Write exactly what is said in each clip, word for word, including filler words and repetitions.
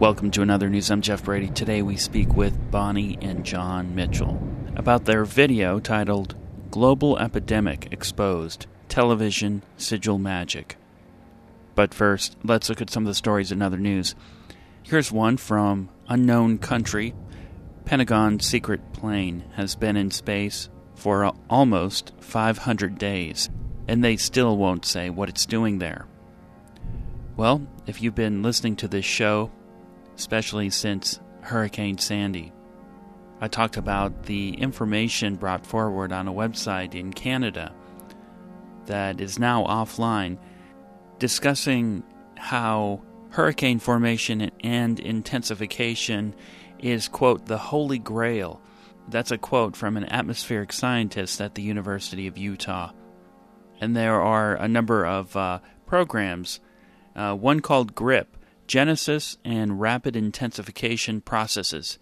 Welcome to another news. I'm Jeff Brady. Today we speak with Bonnie and John Mitchell about their video titled Global Epidemic Exposed, Television Sigil Magic. But first, let's look at some of the stories in other news. Here's one from Unknown Country. Pentagon's secret plane has been in space for almost five hundred days, and they still won't say what it's doing there. Well, if you've been listening to this show, especially since Hurricane Sandy, I talked about the information brought forward on a website in Canada that is now offline, discussing how hurricane formation and intensification is, quote, the holy grail. That's a quote from an atmospheric scientist at the University of Utah. And there are a number of uh, programs, uh, one called GRIP, Genesis and Rapid Intensification Processes.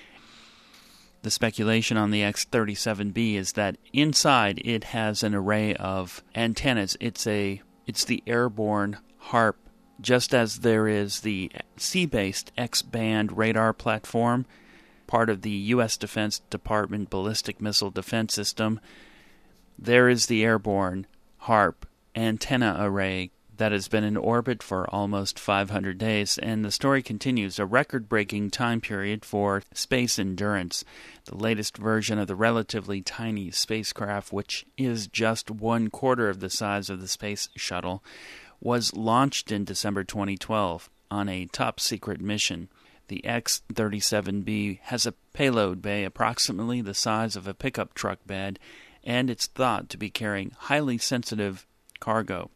The speculation on the X thirty-seven B is that inside it has an array of antennas. It's a it's the airborne HARP, just as there is the sea-based X-band radar platform, part of the U S Defense Department Ballistic Missile Defense System. There is the airborne HARP antenna array that has been in orbit for almost five hundred days, and the story continues. A record-breaking time period for space endurance. The latest version of the relatively tiny spacecraft, which is just one quarter of the size of the space shuttle, was launched in December twenty twelve on a top-secret mission. The X thirty-seven B has a payload bay approximately the size of a pickup truck bed, and it's thought to be carrying highly sensitive cargo.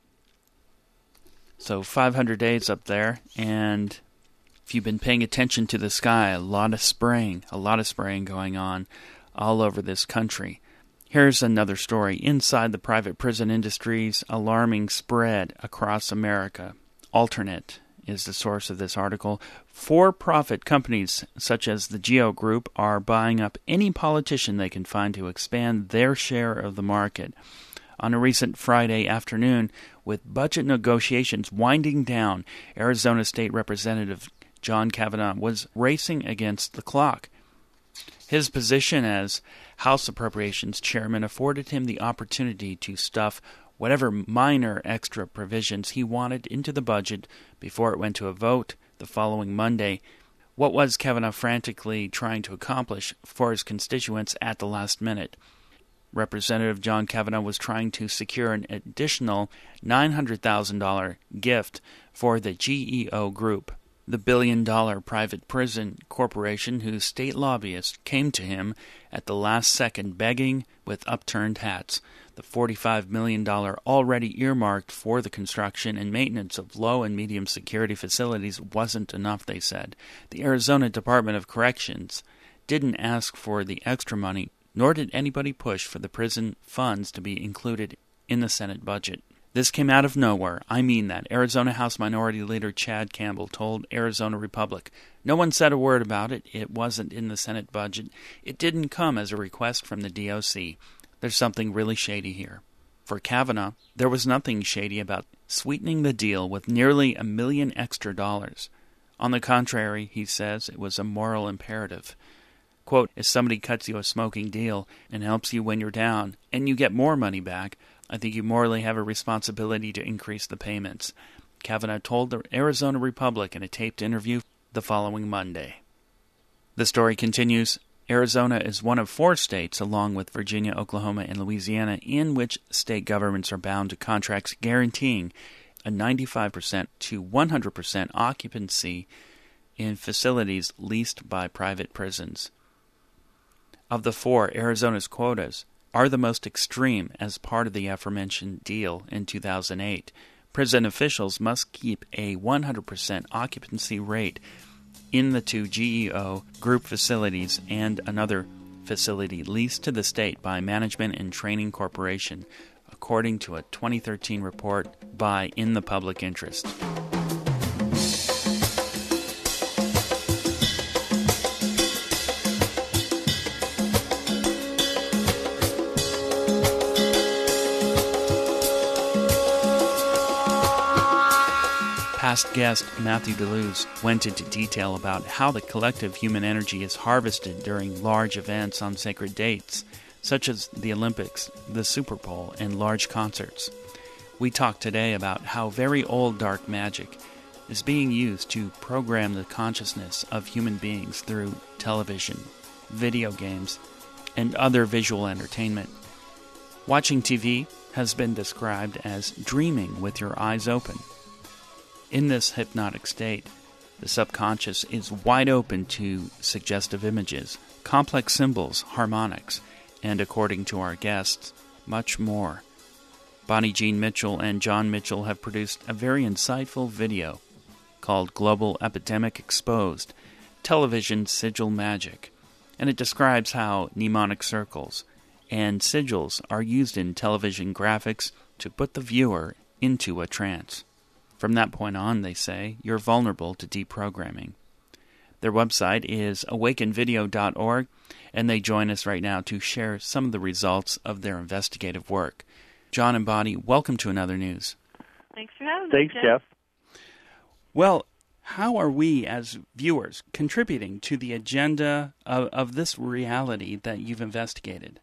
So five hundred days up there, and if you've been paying attention to the sky, a lot of spraying, a lot of spraying going on all over this country. Here's another story. Inside the private prison industry's alarming spread across America. Alternate is the source of this article. For-profit companies such as the Geo Group are buying up any politician they can find to expand their share of the market. On a recent Friday afternoon, with budget negotiations winding down, Arizona State Representative John Kavanagh was racing against the clock. His position as House Appropriations Chairman afforded him the opportunity to stuff whatever minor extra provisions he wanted into the budget before it went to a vote the following Monday. What was Kavanagh frantically trying to accomplish for his constituents at the last minute? Representative John Kavanagh was trying to secure an additional nine hundred thousand dollars gift for the G E O Group, the billion-dollar private prison corporation whose state lobbyists came to him at the last second begging with upturned hats. The forty-five million dollars already earmarked for the construction and maintenance of low and medium security facilities wasn't enough, they said. The Arizona Department of Corrections didn't ask for the extra money, nor did anybody push for the prison funds to be included in the Senate budget. This came out of nowhere. I mean that. Arizona House Minority Leader Chad Campbell told Arizona Republic. No one said a word about it. It wasn't in the Senate budget. It didn't come as a request from the D O C. There's something really shady here. For Kavanagh, there was nothing shady about sweetening the deal with nearly a million extra dollars. On the contrary, he says, it was a moral imperative. Quote, if somebody cuts you a smoking deal and helps you when you're down, and you get more money back, I think you morally have a responsibility to increase the payments. Kavanagh told the Arizona Republic in a taped interview the following Monday. The story continues. Arizona is one of four states, along with Virginia, Oklahoma, and Louisiana, in which state governments are bound to contracts guaranteeing a ninety-five percent to one hundred percent occupancy in facilities leased by private prisons. Of the four, Arizona's quotas are the most extreme as part of the aforementioned deal in two thousand eight. Prison officials must keep a one hundred percent occupancy rate in the two G E O group facilities and another facility leased to the state by Management and Training Corporation, according to a twenty thirteen report by In the Public Interest. last guest, Matthew DeLuz, went into detail about how the collective human energy is harvested during large events on sacred dates, such as the Olympics, the Super Bowl, and large concerts. We talked today about how very old dark magic is being used to program the consciousness of human beings through television, video games, and other visual entertainment. Watching T V has been described as dreaming with your eyes open. In this hypnotic state, the subconscious is wide open to suggestive images, complex symbols, harmonics, and, according to our guests, much more. Bonnie Jean Mitchell and John Mitchell have produced a very insightful video called Global Epidemic Exposed, Television Sigil Magic, and it describes how mnemonic circles and sigils are used in television graphics to put the viewer into a trance. From that point on, they say, you're vulnerable to deprogramming. Their website is awaken video dot org, and they join us right now to share some of the results of their investigative work. John and Bonnie, welcome to Another News. Thanks for having Thanks, me, Jeff. Well, how are we as viewers contributing to the agenda of, of this reality that you've investigated?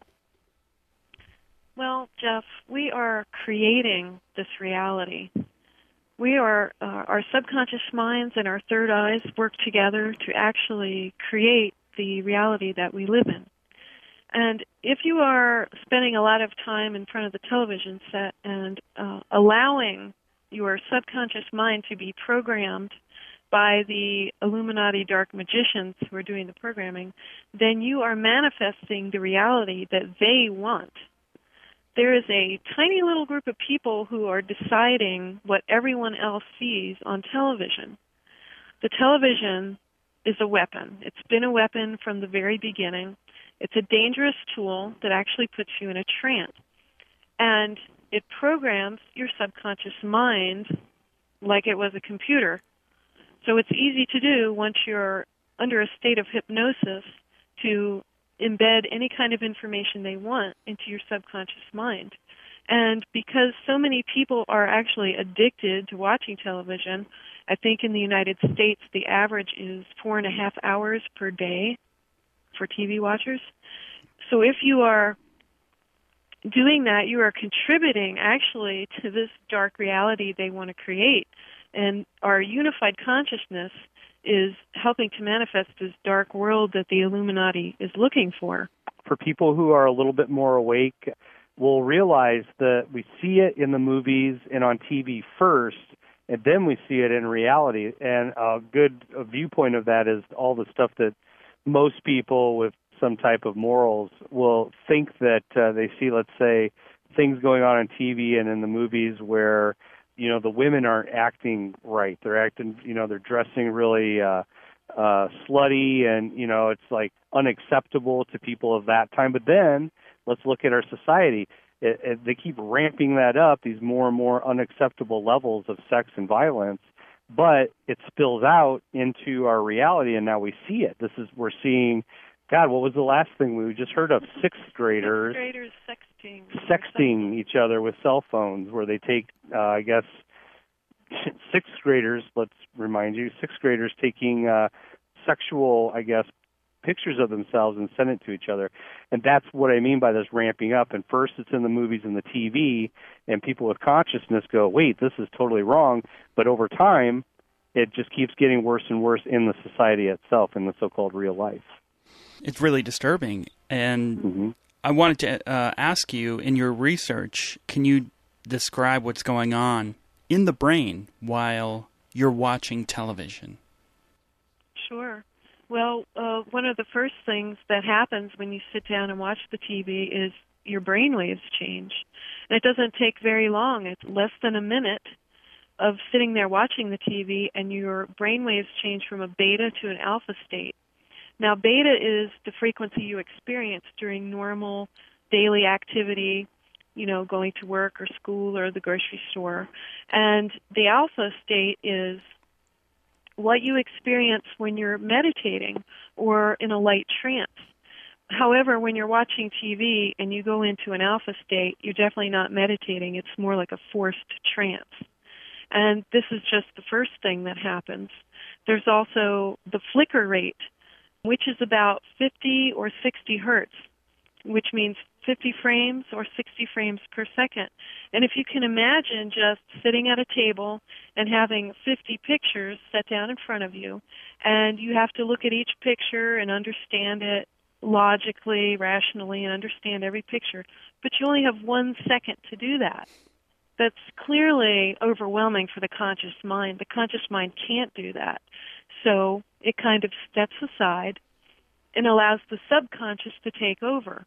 Well, Jeff, we are creating this reality. We are, uh, our subconscious minds and our third eyes work together to actually create the reality that we live in. And if you are spending a lot of time in front of the television set and uh, allowing your subconscious mind to be programmed by the Illuminati dark magicians who are doing the programming, then you are manifesting the reality that they want. There is a tiny little group of people who are deciding what everyone else sees on television. The television is a weapon. It's been a weapon from the very beginning. It's a dangerous tool that actually puts you in a trance. And it programs your subconscious mind like it was a computer. So it's easy to do once you're under a state of hypnosis to embed any kind of information they want into your subconscious mind. And because so many people are actually addicted to watching television, I think in the United States the average is four and a half hours per day for T V watchers. So if you are doing that, you are contributing actually to this dark reality they want to create. And our unified consciousness is helping to manifest this dark world that the Illuminati is looking for. For people who are a little bit more awake, will realize that we see it in the movies and on T V first, and then we see it in reality. And a good a viewpoint of that is all the stuff that most people with some type of morals will think that uh, they see, let's say, things going on on T V and in the movies where, you know, the women aren't acting right. They're acting, you know, they're dressing really uh, uh, slutty, and, you know, it's like unacceptable to people of that time. But then let's look at our society. It, it, they keep ramping that up, these more and more unacceptable levels of sex and violence, but it spills out into our reality, and now we see it. This is, we're seeing, God, what was the last thing we just heard of? Sixth graders. Sixth graders sexting. Sexting each other with cell phones, where they take, uh, I guess, sixth graders, let's remind you, sixth graders taking uh, sexual, I guess, pictures of themselves and send it to each other. And that's what I mean by this ramping up. And first it's in the movies and the T V, and people with consciousness go, wait, this is totally wrong. But over time, it just keeps getting worse and worse in the society itself, in the so-called real life. It's really disturbing. And mm-hmm. I wanted to uh, ask you, in your research, can you describe what's going on in the brain while you're watching television? Sure. Well, uh, one of the first things that happens when you sit down and watch the T V is your brain waves change. And it doesn't take very long. It's less than a minute of sitting there watching the T V, and your brain waves change from a beta to an alpha state. Now, beta is the frequency you experience during normal daily activity, you know, going to work or school or the grocery store. And the alpha state is what you experience when you're meditating or in a light trance. However, when you're watching T V and you go into an alpha state, you're definitely not meditating. It's more like a forced trance. And this is just the first thing that happens. There's also the flicker rate, which is about fifty or sixty hertz, which means fifty frames or sixty frames per second. And if you can imagine just sitting at a table and having fifty pictures set down in front of you, and you have to look at each picture and understand it logically, rationally, and understand every picture, but you only have one second to do that. That's clearly overwhelming for the conscious mind. The conscious mind can't do that. So it kind of steps aside and allows the subconscious to take over.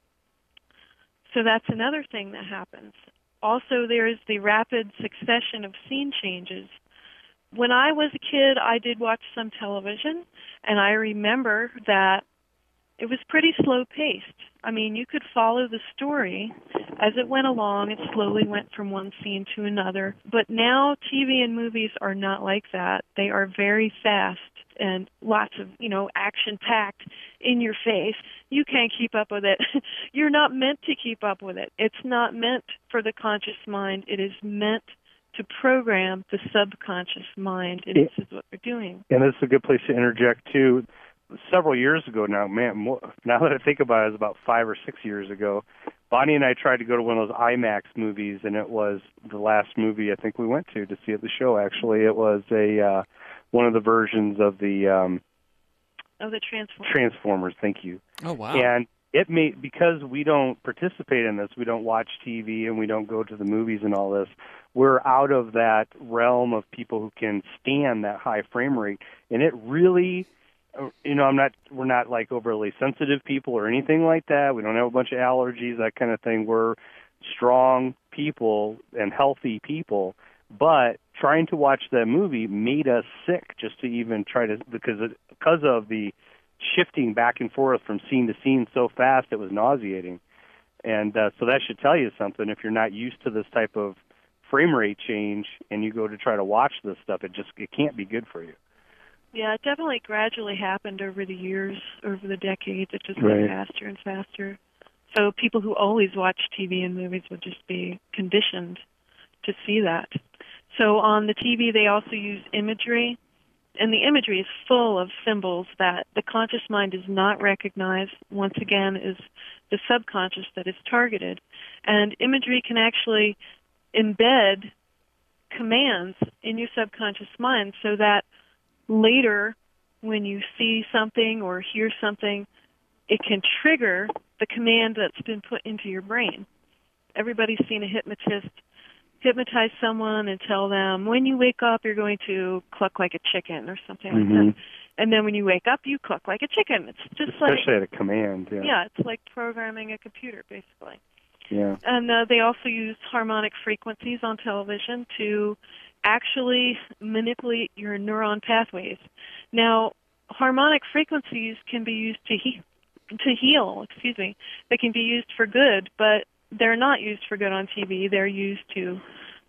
So that's another thing that happens. Also, there is the rapid succession of scene changes. When I was a kid, I did watch some television, and I remember that it was pretty slow-paced. I mean, you could follow the story as it went along. It slowly went from one scene to another. But now T V and movies are not like that. They are very fast and lots of, you know, action-packed in your face. You can't keep up with it. You're not meant to keep up with it. It's not meant for the conscious mind. It is meant to program the subconscious mind, and this is what we're doing. And this is a good place to interject, too. Several years ago now, man, more, now that I think about it, it was about five or six years ago, Bonnie and I tried to go to one of those IMAX movies, and it was the last movie I think we went to to see at the show, actually. It was a uh, one of the versions of the... Um, oh, the Transformers. Transformers, thank you. Oh, wow. And it made, because we don't participate in this, we don't watch T V and we don't go to the movies and all this, we're out of that realm of people who can stand that high frame rate, and it really... You know, I'm not. We're not like overly sensitive people or anything like that. We don't have a bunch of allergies, that kind of thing. We're strong people and healthy people. But trying to watch that movie made us sick just to even try to, because it, because of the shifting back and forth from scene to scene so fast, it was nauseating. And uh, so that should tell you something. If you're not used to this type of frame rate change and you go to try to watch this stuff, it just it can't be good for you. Yeah, it definitely gradually happened over the years, over the decades. It just Right. went faster and faster. So people who always watch T V and movies would just be conditioned to see that. So on the T V, they also use imagery, and the imagery is full of symbols that the conscious mind does not recognize. Once again, is the subconscious that is targeted. And imagery can actually embed commands in your subconscious mind so that later, when you see something or hear something, it can trigger the command that's been put into your brain. Everybody's seen a hypnotist hypnotize someone and tell them, when you wake up, you're going to cluck like a chicken or something Mm-hmm. like that. And then when you wake up, you cluck like a chicken. It's just Especially like... at a command, yeah. Yeah, it's like programming a computer, basically. Yeah. And uh, they also use harmonic frequencies on television to actually manipulate your neuron pathways. Now, harmonic frequencies can be used to he- to heal, excuse me. They can be used for good, but they're not used for good on T V. They're used to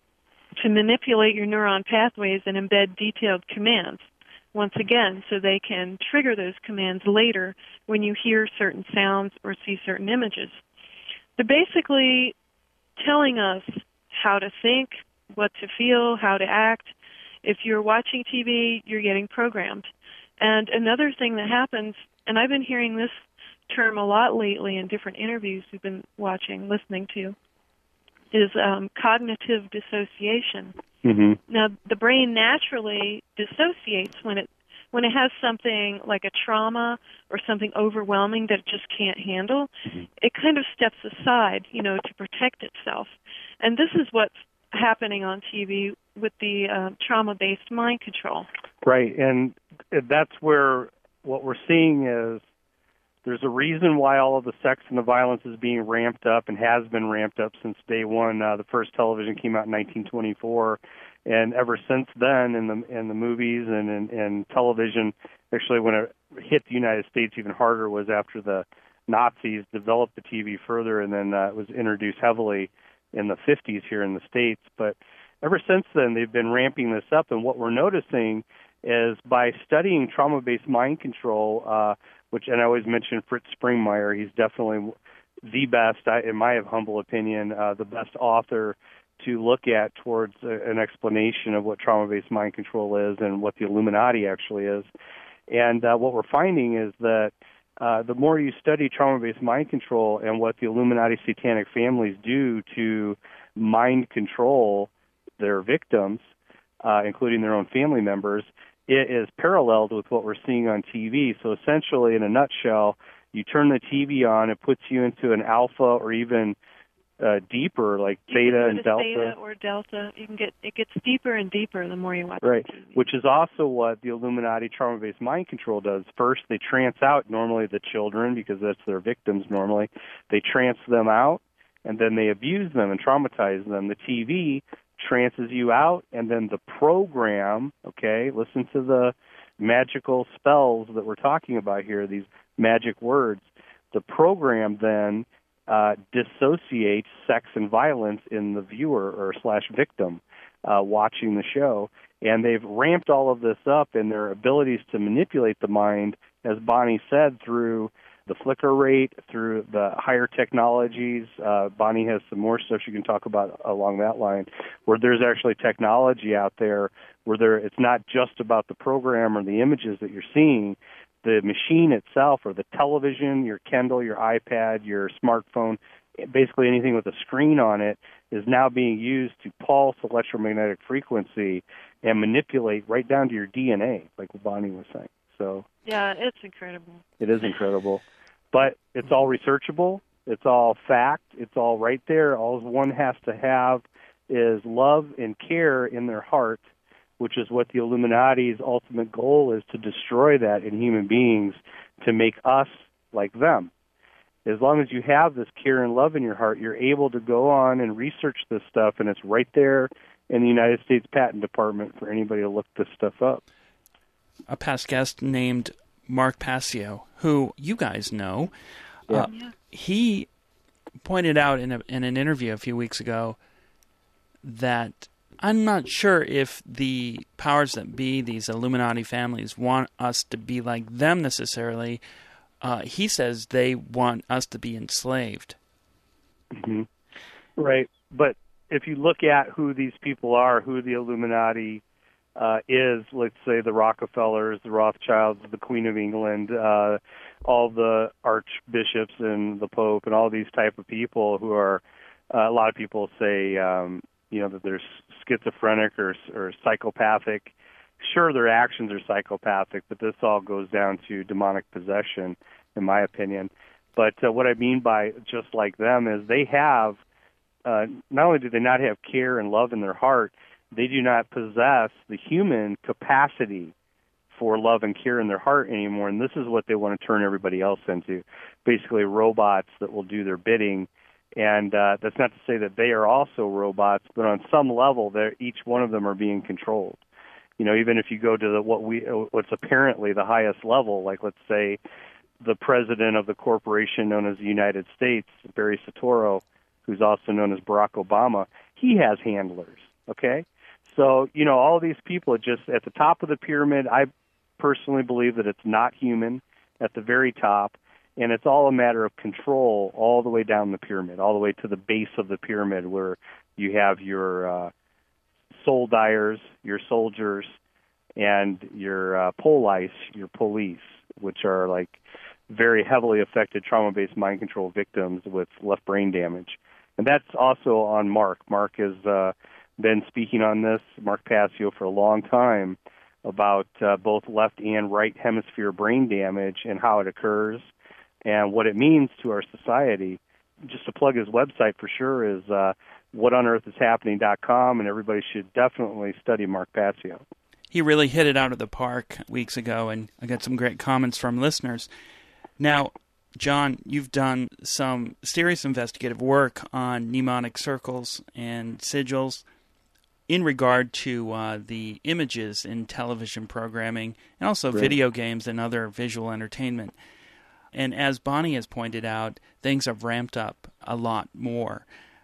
to manipulate your neuron pathways and embed detailed commands, once again, so they can trigger those commands later when you hear certain sounds or see certain images. They're basically telling us how to think, what to feel, how to act. If you're watching T V, you're getting programmed. And another thing that happens, and I've been hearing this term a lot lately in different interviews we've been watching, listening to, is um, cognitive dissociation. Mm-hmm. Now, the brain naturally dissociates when it when it has something like a trauma or something overwhelming that it just can't handle. Mm-hmm. It kind of steps aside, you know, to protect itself. And this is what's happening on T V with the uh, trauma-based mind control. Right, and that's where what we're seeing is there's a reason why all of the sex and the violence is being ramped up and has been ramped up since day one. Uh, the first television came out in nineteen twenty-four, and ever since then, in the in the movies and in, in television, actually when it hit the United States even harder was after the Nazis developed the T V further, and then uh, it was introduced heavily in the fifties here in the States. But ever since then, they've been ramping this up, and what we're noticing is by studying trauma-based mind control, uh, which, and I always mention Fritz Springmeier, he's definitely the best, in my humble opinion, uh, the best author to look at towards a, an explanation of what trauma-based mind control is and what the Illuminati actually is. And uh, what we're finding is that uh, the more you study trauma-based mind control and what the Illuminati satanic families do to mind control their victims, uh, including their own family members, it is paralleled with what we're seeing on T V. So essentially, in a nutshell, you turn the T V on, it puts you into an alpha or even uh, deeper, like theta and delta. Theta or delta. You can get it gets deeper and deeper the more you watch right. the T V. Which is also what the Illuminati trauma-based mind control does. First, they trance out normally the children because that's their victims normally. They trance them out, and then they abuse them and traumatize them. The T V trances you out, and then the program, okay, listen to the magical spells that we're talking about here, these magic words. The program then uh, dissociates sex and violence in the viewer or slash victim uh, watching the show, and they've ramped all of this up in their abilities to manipulate the mind, as Bonnie said, through the flicker rate, through the higher technologies. Uh, Bonnie has some more stuff she can talk about along that line, where there's actually technology out there where there, it's not just about the program or the images that you're seeing. The machine itself, or the television, your Kindle, your iPad, your smartphone, basically anything with a screen on it, is now being used to pulse electromagnetic frequency and manipulate right down to your D N A, like what Bonnie was saying. So yeah, it's incredible. It is incredible. But it's all researchable. It's all fact. It's all right there. All one has to have is love and care in their heart, which is what the Illuminati's ultimate goal is, to destroy that in human beings, to make us like them. As long as you have this care and love in your heart, you're able to go on and research this stuff, and it's right there in the United States Patent Department for anybody to look this stuff up. A past guest named Mark Passio, who you guys know, yeah. Uh, Yeah. he pointed out in, a, in an interview a few weeks ago that I'm not sure if the powers that be, these Illuminati families, want us to be like them necessarily. Uh, he says they want us to be enslaved. Mm-hmm. Right. But if you look at who these people are, who the Illuminati uh, is, let's say the Rockefellers, the Rothschilds, the Queen of England, uh, all the archbishops and the Pope and all these type of people who are, uh, a lot of people say, um, you know, that they're schizophrenic or, or psychopathic. Sure, their actions are psychopathic, but this all goes down to demonic possession, in my opinion. But uh, what I mean by just like them is they have, uh, not only do they not have care and love in their heart, they do not possess the human capacity for love and care in their heart anymore, and this is what they want to turn everybody else into, basically robots that will do their bidding. And uh, that's not to say that they are also robots, but on some level, they're, each one of them are being controlled. You know, even if you go to the, what we, what's apparently the highest level, like let's say the president of the corporation known as the United States, Barry Soetoro, who's also known as Barack Obama, he has handlers, okay? So, you know, all these people are just at the top of the pyramid. I personally believe that it's not human at the very top, and it's all a matter of control all the way down the pyramid, all the way to the base of the pyramid where you have your uh, soul dyers, your soldiers, and your uh, police, your police, which are like very heavily affected trauma-based mind control victims with left brain damage. And that's also on Mark. Mark has uh, been speaking on this, Mark Passio, for a long time about uh, both left and right hemisphere brain damage and how it occurs and what it means to our society. Just to plug his website for sure is uh, what on earth is happening dot com, and everybody should definitely study Mark Passio. He really hit it out of the park weeks ago, and I got some great comments from listeners. Now, John, you've done some serious investigative work on mnemonic circles and sigils in regard to uh, the images in television programming and also Right. video games and other visual entertainment. And as Bonnie has pointed out, things have ramped up a lot more.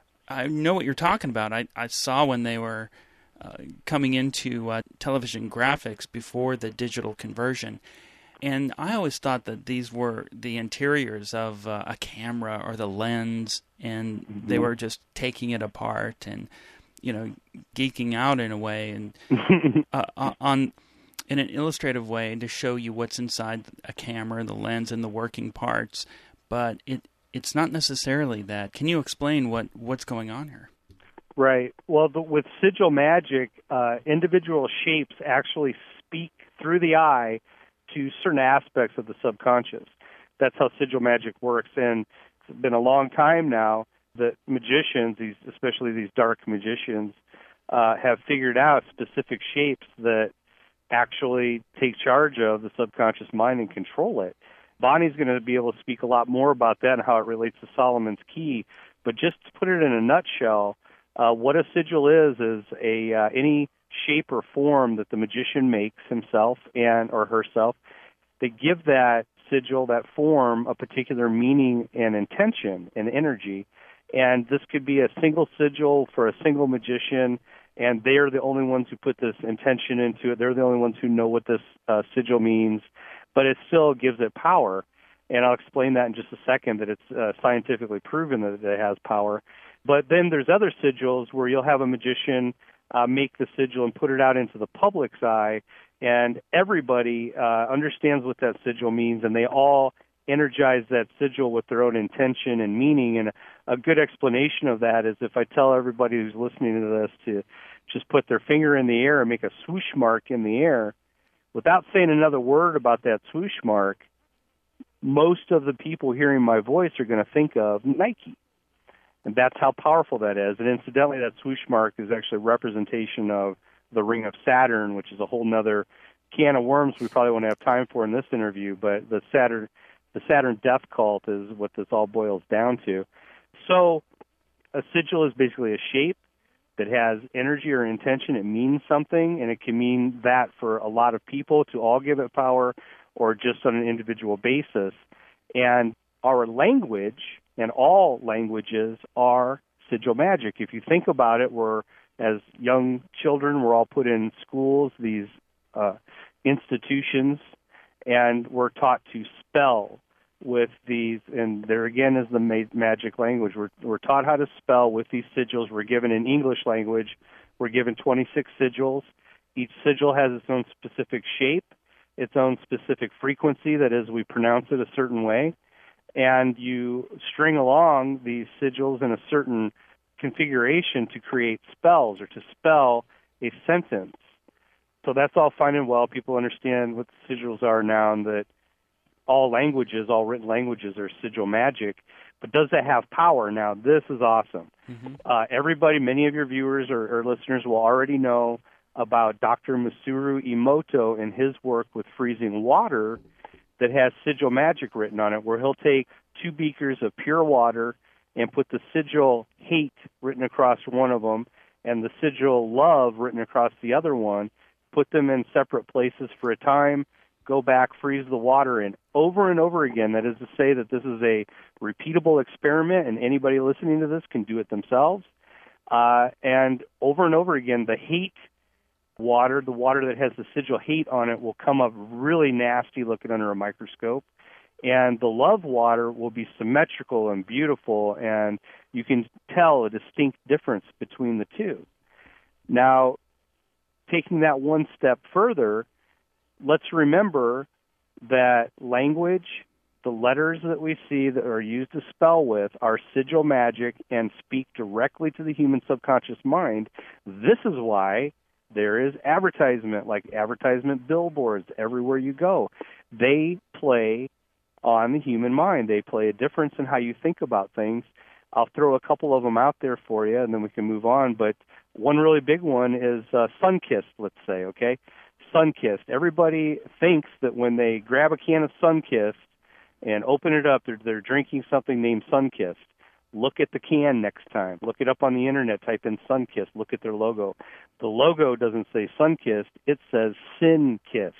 I know what you're talking about. I, I saw when they were uh, coming into uh, television graphics before the digital conversion. And I always thought that these were the interiors of uh, a camera or the lens, and mm-hmm. they were just taking it apart and you know, geeking out in a way and uh, on in an illustrative way to show you what's inside a camera, the lens, and the working parts. But it it's not necessarily that. Can you explain what, what's going on here? Right. Well, the, with sigil magic, uh, individual shapes actually speak through the eye to certain aspects of the subconscious. That's how sigil magic works. And it's been a long time now that magicians, these, especially these dark magicians, uh, have figured out specific shapes that actually take charge of the subconscious mind and control it. Bonnie's going to be able to speak a lot more about that and how it relates to Solomon's Key. But just to put it in a nutshell, uh, what a sigil is is a uh, any shape or form that the magician makes himself and or herself. They give that sigil, that form, a particular meaning and intention and energy. And this could be a single sigil for a single magician, and they're the only ones who put this intention into it. They're the only ones who know what this uh, sigil means, but it still gives it power. And I'll explain that in just a second, that it's uh, scientifically proven that it has power. But then there's other sigils where you'll have a magician uh, make the sigil and put it out into the public's eye, and everybody uh, understands what that sigil means, and they all energize that sigil with their own intention and meaning. And a good explanation of that is if I tell everybody who's listening to this to just put their finger in the air and make a swoosh mark in the air, without saying another word about that swoosh mark, most of the people hearing my voice are going to think of Nike. And that's how powerful that is. And incidentally, that swoosh mark is actually a representation of the Ring of Saturn, which is a whole nother can of worms we probably won't have time for in this interview, but the Saturn the Saturn death cult is what this all boils down to. So a sigil is basically a shape that has energy or intention. It means something, and it can mean that for a lot of people to all give it power or just on an individual basis. And our language and all languages are sigil magic. If you think about it, we're, as young children, we're all put in schools, these uh, institutions, and we're taught to spell with these, and there again is the ma- magic language. We're, we're taught how to spell with these sigils. We're given in English language, we're given twenty-six sigils. Each sigil has its own specific shape, its own specific frequency, that is, we pronounce it a certain way, and you string along these sigils in a certain configuration to create spells or to spell a sentence. So that's all fine and well. People understand what the sigils are now, and that all languages, all written languages are sigil magic. But does that have power? Now, this is awesome. Mm-hmm. Uh, everybody, many of your viewers or, or listeners will already know about Doctor Masaru Emoto and his work with freezing water that has sigil magic written on it, where he'll take two beakers of pure water and put the sigil hate written across one of them and the sigil love written across the other one, put them in separate places for a time, go back, freeze the water in over and over again. That is to say that this is a repeatable experiment, and anybody listening to this can do it themselves. Uh, and over and over again, the hate water, the water that has the sigil hate on it, will come up really nasty looking under a microscope. And the love water will be symmetrical and beautiful, and you can tell a distinct difference between the two. Now, taking that one step further, let's remember that language, the letters that we see that are used to spell with, are sigil magic and speak directly to the human subconscious mind. This is why there is advertisement, like advertisement billboards everywhere you go. They play on the human mind. They play a difference in how you think about things. I'll throw a couple of them out there for you, and then we can move on. But one really big one is uh, Sunkist, let's say, okay? Sunkist. Everybody thinks that when they grab a can of Sunkist and open it up, they're, they're drinking something named Sunkist. Look at the can next time. Look it up on the internet. Type in Sunkist. Look at their logo. The logo doesn't say Sunkist. It says Sinkist.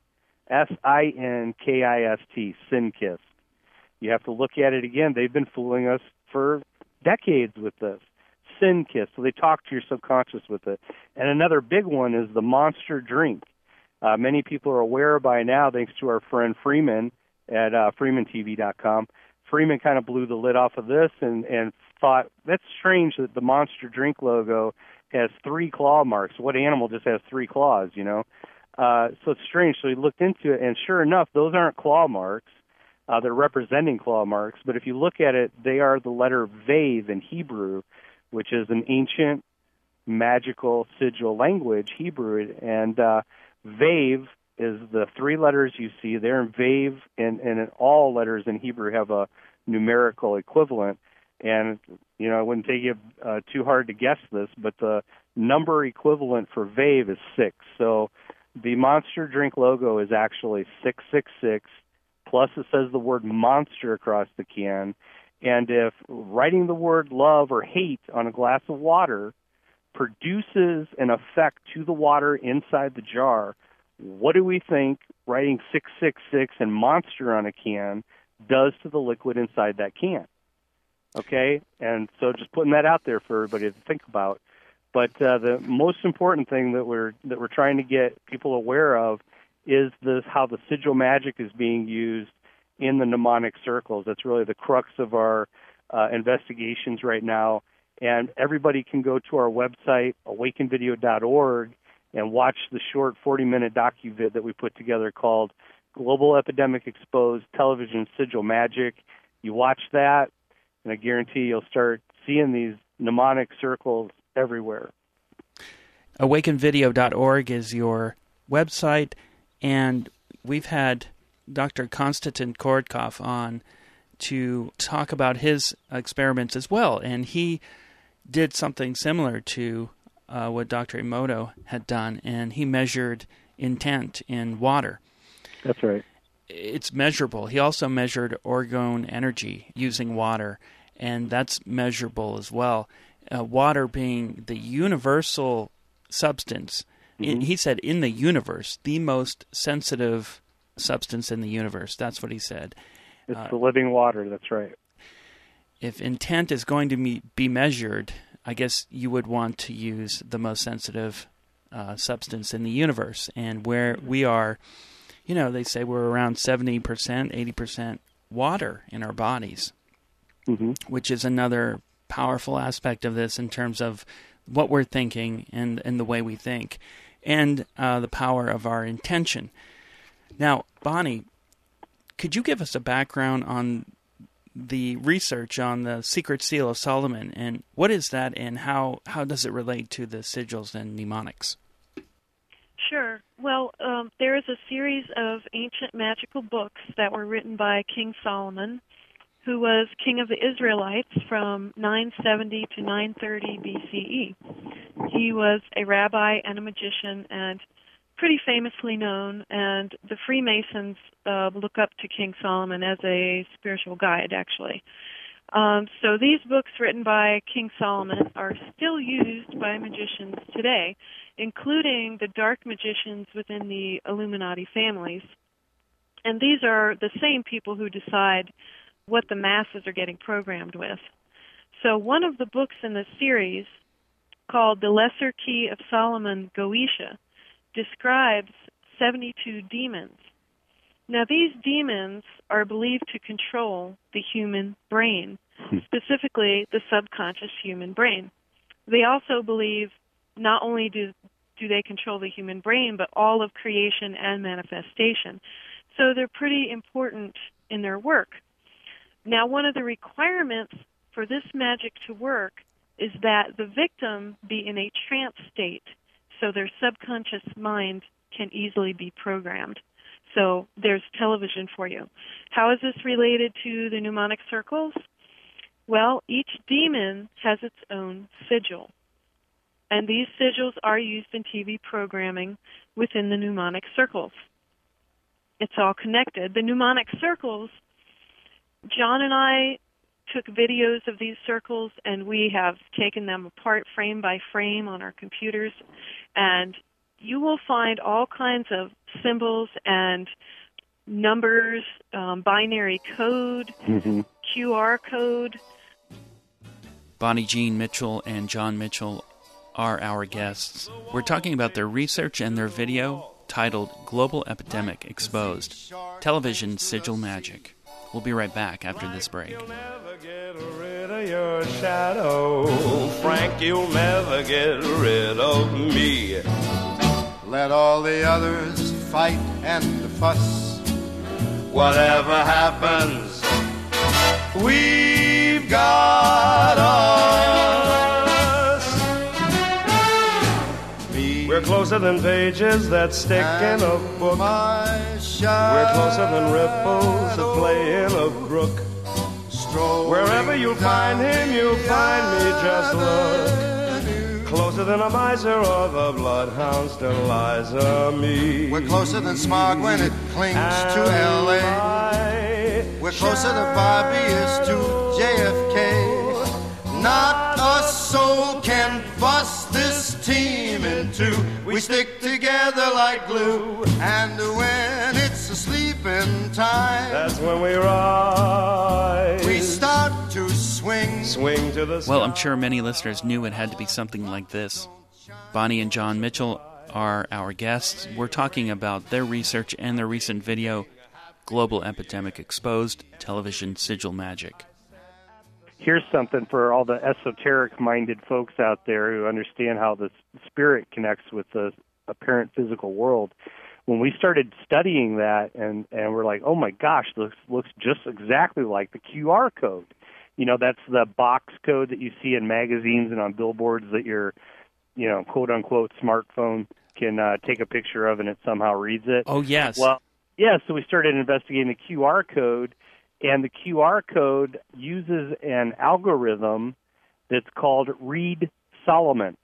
S I N K I S T, Sinkist. You have to look at it again. They've been fooling us for decades with this. Sinkist. So they talk to your subconscious with it. And another big one is the Monster drink. Uh, many people are aware by now, thanks to our friend Freeman at uh, freeman t v dot com. Freeman kind of blew the lid off of this and, and thought, that's strange that the Monster Drink logo has three claw marks. What animal just has three claws, you know? Uh, so it's strange. So he looked into it, and sure enough, those aren't claw marks. Uh, they're representing claw marks. But if you look at it, they are the letter Vav in Hebrew, which is an ancient magical sigil language, Hebrew. And uh, Vav is the three letters you see there, and Vav and, and all letters in Hebrew have a numerical equivalent. And, you know, it wouldn't take you uh, too hard to guess this, but the number equivalent for Vav is six. So the Monster Drink logo is actually six six six, plus it says the word monster across the can. And if writing the word love or hate on a glass of water produces an effect to the water inside the jar, what do we think writing six six six and monster on a can does to the liquid inside that can? Okay, and so just putting that out there for everybody to think about. But uh, the most important thing that we're that we're trying to get people aware of is this: how the sigil magic is being used in the mnemonic circles. That's really the crux of our uh, investigations right now. And everybody can go to our website, awaken video dot org, and watch the short forty-minute docu-vid that we put together called Global Epidemic Exposed Television Sigil Magic. You watch that, and I guarantee you'll start seeing these mnemonic circles everywhere. awaken video dot org is your website, and we've had Doctor Konstantin Korotkov on to talk about his experiments as well, and he did something similar to uh, what Doctor Emoto had done, and he measured intent in water. That's right. It's measurable. He also measured orgone energy using water, and that's measurable as well. Uh, water being the universal substance. Mm-hmm. In, he said in the universe, the most sensitive substance in the universe. That's what he said. It's uh, the living water. That's right. If intent is going to be, be measured, I guess you would want to use the most sensitive uh, substance in the universe. And where we are, you know, they say we're around seventy percent, eighty percent water in our bodies, mm-hmm. which is another powerful aspect of this in terms of what we're thinking and, and the way we think, and uh, the power of our intention. Now, Bonnie, could you give us a background on the research on the Secret Seal of Solomon, and what is that, and how, how does it relate to the sigils and mnemonics? Sure. Well, um, there is a series of ancient magical books that were written by King Solomon, who was king of the Israelites from nine seventy to nine thirty B C E. He was a rabbi and a magician and pretty famously known, and the Freemasons uh, look up to King Solomon as a spiritual guide, actually. Um, so these books written by King Solomon are still used by magicians today, including the dark magicians within the Illuminati families. And these are the same people who decide what the masses are getting programmed with. So one of the books in the series, called The Lesser Key of Solomon Goetia, describes seventy-two demons. Now, these demons are believed to control the human brain, specifically the subconscious human brain. They also believe not only do, do they control the human brain, but all of creation and manifestation. So they're pretty important in their work. Now, one of the requirements for this magic to work is that the victim be in a trance state, so their subconscious mind can easily be programmed. So there's television for you. How is this related to the mnemonic circles? Well, each demon has its own sigil, and these sigils are used in T V programming within the mnemonic circles. It's all connected. The mnemonic circles, John and I took videos of these circles, and we have taken them apart frame by frame on our computers, and you will find all kinds of symbols and numbers, um, binary code, mm-hmm. Q R code. Bonnie Jean Mitchell and John Mitchell are our guests. We're talking about their research and their video titled Global Epidemic Exposed, Television Sigil Magic. We'll be right back after this break. You'll never get rid of your shadow. Frank, you'll never get rid of me. Let all the others fight and fuss. Whatever happens, we've got us. Me We're closer than pages that stick in a book. We're closer than ripples that play in a brook. Wherever you'll find him, you'll find me, just look. Closer than a miser or the bloodhound's Deliza me. We're closer than smog when it clings to L A. We're closer than Bobby is to J F K. Not a soul can bust this team in two. We stick together like glue. And when it's a sleeping time, that's when we rise. we start to swing. Swing to the sky. Well, I'm sure many listeners knew it had to be something like this. Bonnie and John Mitchell are our guests. We're talking about their research and their recent video, Global Epidemic Exposed, Television Sigil Magic. Here's something for all the esoteric-minded folks out there who understand how the spirit connects with the apparent physical world. When we started studying that, and, and we're like, oh my gosh, this looks just exactly like the Q R code. You know, that's the box code that you see in magazines and on billboards that your, you know, quote-unquote smartphone can uh, take a picture of and it somehow reads it. Oh, yes. Well, yeah, so we started investigating the Q R code, and the Q R code uses an algorithm that's called Reed Solomon.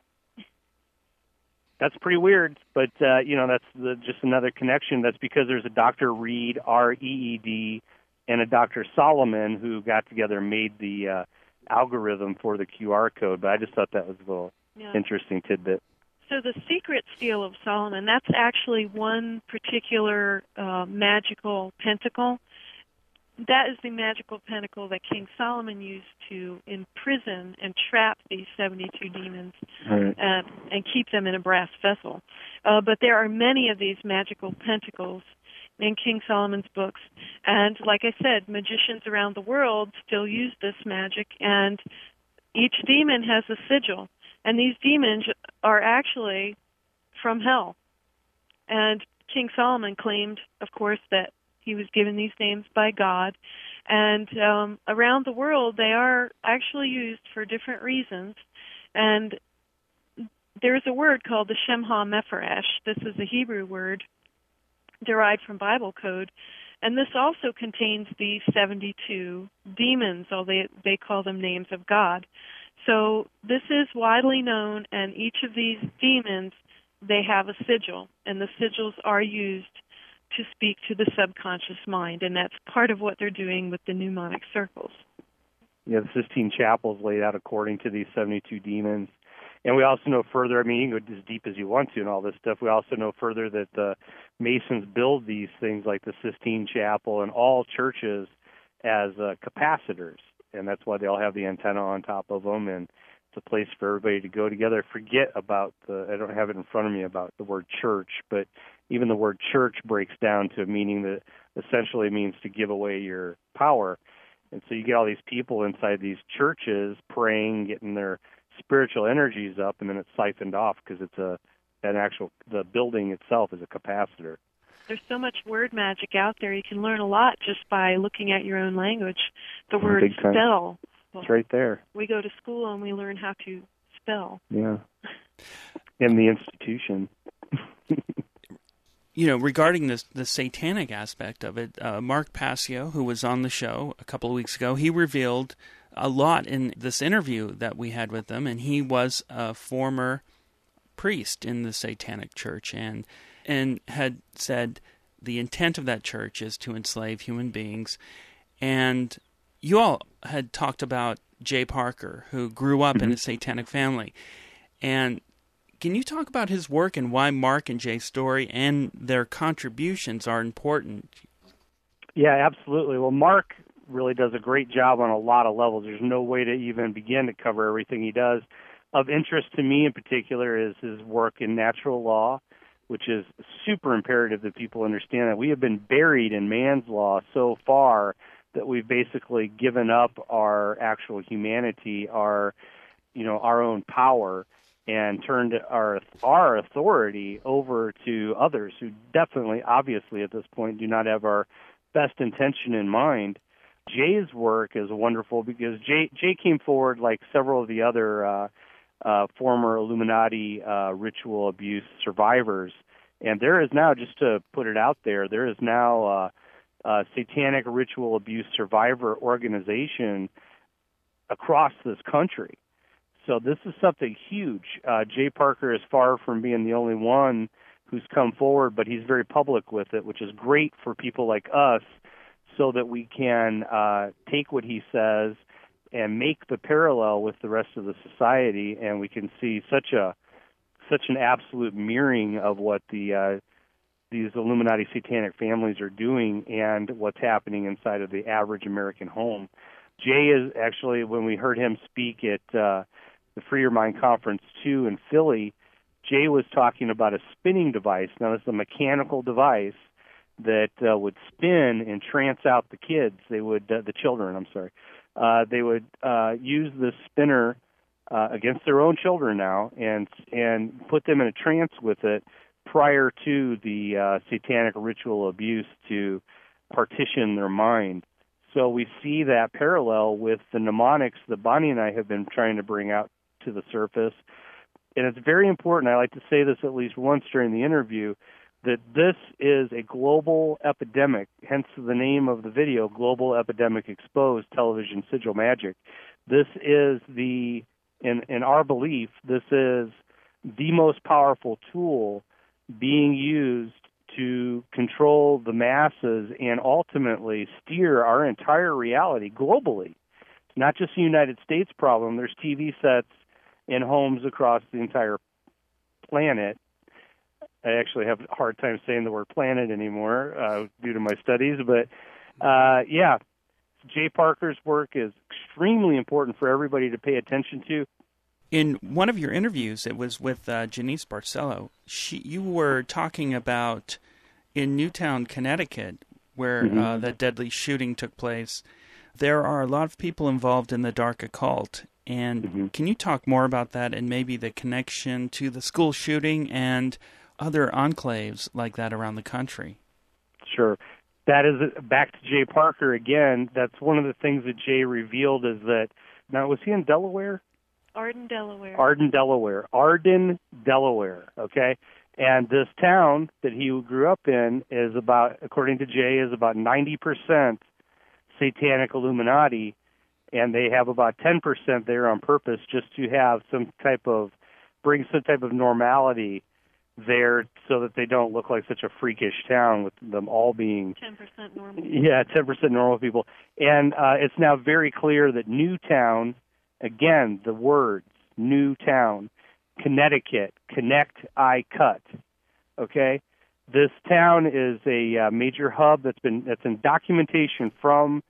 That's pretty weird, but, uh, you know, that's the, just another connection. That's because there's a Doctor Reed, R E E D, and a Doctor Solomon who got together and made the uh, algorithm for the Q R code. But I just thought that was a little Yeah. interesting tidbit. So the secret seal of Solomon, that's actually one particular uh, magical pentacle. That is the magical pentacle that King Solomon used to imprison and trap these seventy-two demons Right. uh, and keep them in a brass vessel. Uh, but there are many of these magical pentacles in King Solomon's books. And like I said, magicians around the world still use this magic, and each demon has a sigil. And these demons are actually from hell. And King Solomon claimed, of course, that he was given these names by God. And um, around the world, they are actually used for different reasons. And there's a word called the Shem HaMephorash. This is a Hebrew word derived from Bible code. And this also contains the seventy-two demons, although they, they call them names of God. So this is widely known, and each of these demons, they have a sigil, and the sigils are used to speak to the subconscious mind, and that's part of what they're doing with the mnemonic circles. Yeah, the Sistine Chapel is laid out according to these seventy-two demons. And we also know further, I mean, you can go as deep as you want to and all this stuff. We also know further that the Masons build these things like the Sistine Chapel and all churches as uh, capacitors. And that's why they all have the antenna on top of them, and it's a place for everybody to go together. Forget about the, I don't have it in front of me about the word church, but even the word church breaks down to a meaning that essentially means to give away your power. And so you get all these people inside these churches praying, getting their spiritual energies up, and then it's siphoned off because it's a, an actual, the building itself is a capacitor. There's so much word magic out there. You can learn a lot just by looking at your own language. The word Big time. spell. Well, It's right there. we go to school and we learn how to spell. Yeah. In the institution. You know, regarding this, the satanic aspect of it, uh, Mark Passio, who was on the show a couple of weeks ago, he revealed a lot in this interview that we had with him, and he was a former priest in the Satanic Church, and and had said the intent of that church is to enslave human beings. And you all had talked about Jay Parker, who grew up mm-hmm. in a satanic family. And can you talk about his work and why Mark and Jay's story and their contributions are important? Yeah, absolutely. Well, Mark really does a great job on a lot of levels. There's no way to even begin to cover everything he does. Of interest to me in particular is his work in natural law, which is super imperative that people understand that we have been buried in man's law so far that we've basically given up our actual humanity, our, you know, our own power, and turned our our authority over to others who definitely, obviously, at this point, do not have our best intention in mind. Jay's work is wonderful because Jay, Jay came forward like several of the other uh, uh, former Illuminati uh, ritual abuse survivors. And there is now, just to put it out there, there is now uh, a satanic ritual abuse survivor organization across this country. So this is something huge. Uh, Jay Parker is far from being the only one who's come forward, but he's very public with it, which is great for people like us so that we can uh, take what he says and make the parallel with the rest of the society, and we can see such a such an absolute mirroring of what the uh, these Illuminati satanic families are doing and what's happening inside of the average American home. Jay is actually, when we heard him speak at uh, the Free Your Mind Conference two in Philly, Jay was talking about a spinning device. Now, this is a mechanical device that uh, would spin and trance out the kids. They would, uh, the children, I'm sorry. Uh, they would uh, use this spinner uh, against their own children now and and put them in a trance with it prior to the uh, satanic ritual abuse to partition their mind. So we see that parallel with the mnemonics that Bonnie and I have been trying to bring out to the surface. And it's very important, I like to say this at least once during the interview, that this is a global epidemic, hence the name of the video, Global Epidemic Exposed, Television Sigil Magic. This is the, in, in our belief, this is the most powerful tool being used to control the masses and ultimately steer our entire reality globally. It's not just a United States problem. There's T V sets in homes across the entire planet. I actually have a hard time saying the word planet anymore uh, due to my studies, but uh, yeah, Jay Parker's work is extremely important for everybody to pay attention to. In one of your interviews, it was with uh, Janice Barcelo, she, you were talking about in Newtown, Connecticut, where mm-hmm. uh, that deadly shooting took place, there are a lot of people involved in the dark occult. And mm-hmm. can you talk more about that and maybe the connection to the school shooting and other enclaves like that around the country? Sure. That is, back to Jay Parker again, that's one of the things that Jay revealed is that, now was he in Delaware? Arden, Delaware. Arden, Delaware. Arden, Delaware, okay? And this town that he grew up in is about, according to Jay, is about ninety percent satanic Illuminati, and they have about ten percent there on purpose just to have some type of, bring some type of normality there so that they don't look like such a freakish town with them all being ten percent normal. Yeah, ten percent normal people. And uh, it's now very clear that Newtown, again, the words, Newtown, Connecticut, connect, I cut, okay? This town is a uh, major hub that's been that's in documentation from